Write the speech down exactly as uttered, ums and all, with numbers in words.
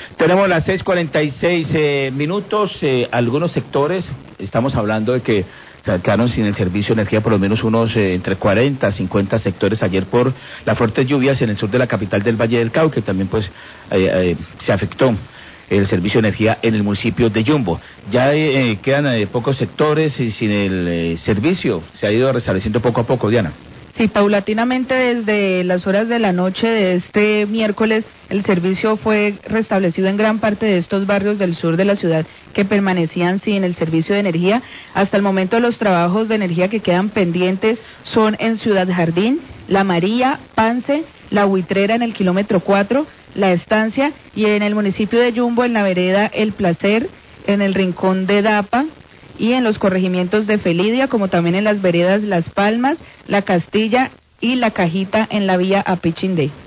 Tenemos las seis cuarenta y seis eh, minutos, eh, algunos sectores, estamos hablando de que se quedaron sin el servicio de energía por lo menos unos eh, entre cuarenta, cincuenta sectores ayer por las fuertes lluvias en el sur de la capital del Valle del Cauca, que también pues eh, eh, se afectó el servicio de energía en el municipio de Yumbo. Ya eh, quedan eh, pocos sectores y sin el eh, servicio, se ha ido restableciendo poco a poco, Diana. Sí, paulatinamente desde las horas de la noche de este miércoles el servicio fue restablecido en gran parte de estos barrios del sur de la ciudad que permanecían sin el servicio de energía. Hasta el momento los trabajos de energía que quedan pendientes son en Ciudad Jardín, La María, Pance, La Buitrera en el kilómetro cuatro, La Estancia y en el municipio de Yumbo en la vereda El Placer, en el rincón de Dapa y en los corregimientos de Felidia, como también en las veredas Las Palmas, La Castilla y La Cajita en la vía Apichindé.